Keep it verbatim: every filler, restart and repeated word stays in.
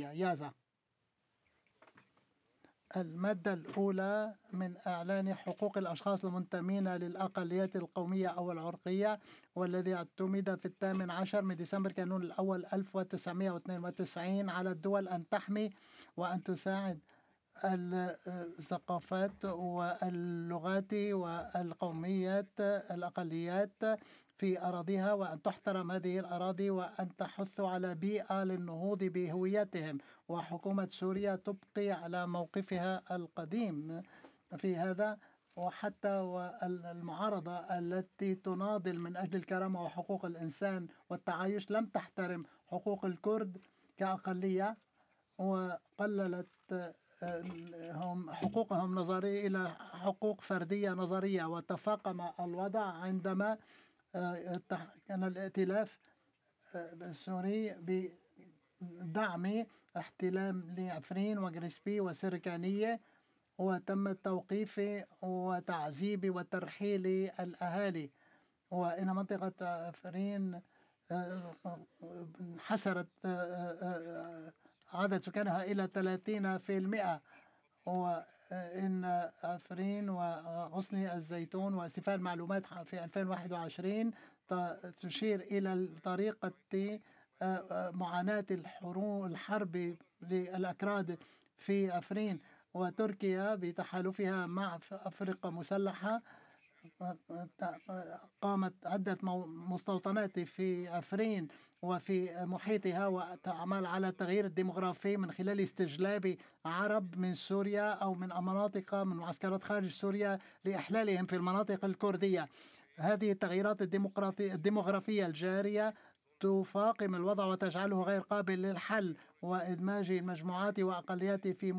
الأقلية. يازا. المادة الأولى من إعلان حقوق الأشخاص المنتمين للأقليات القومية أو العرقية، والذي اعتمد في الثامن عشر من ديسمبر كانون الأول ألف وتسعمائة واثنين وتسعين على الدول أن تحمي وأن تساعد الثقافات واللغات والقوميات الأقليات في أراضيها، وأن تحترم هذه الأراضي، وأن تحث على بيئة للنهوض بهويتهم. وحكومة سوريا تبقي على موقفها القديم في هذا، وحتى المعارضة التي تناضل من أجل الكرامة وحقوق الإنسان والتعايش لم تحترم حقوق الكرد كأقلية، وقللت هم حقوقهم نظرية إلى حقوق فردية نظرية. وتفاقم الوضع عندما كان الائتلاف السوري بدعم احتلال لعفرين وغريسبي وسركانية، وتم التوقيف وتعذيب وترحيل الأهالي. وإن منطقة عفرين حسرت عدد سكانها إلى ثلاثين بالمئة، وإن عفرين وغصن الزيتون واستيفاء المعلومات في ألفين وواحد وعشرين تشير إلى طريقة معاناة الحرب للأكراد في عفرين. وتركيا بتحالفها مع أفرقة مسلحة قامت عدة مستوطنات في عفرين وفي محيطها، وتعمل على التغيير الديمغرافي من خلال استجلاب عرب من سوريا أو من مناطق من معسكرات خارج سوريا لإحلالهم في المناطق الكردية. هذه التغييرات الديمغرافية الجارية تفاقم الوضع وتجعله غير قابل للحل، وإدماج المجموعات وأقليات في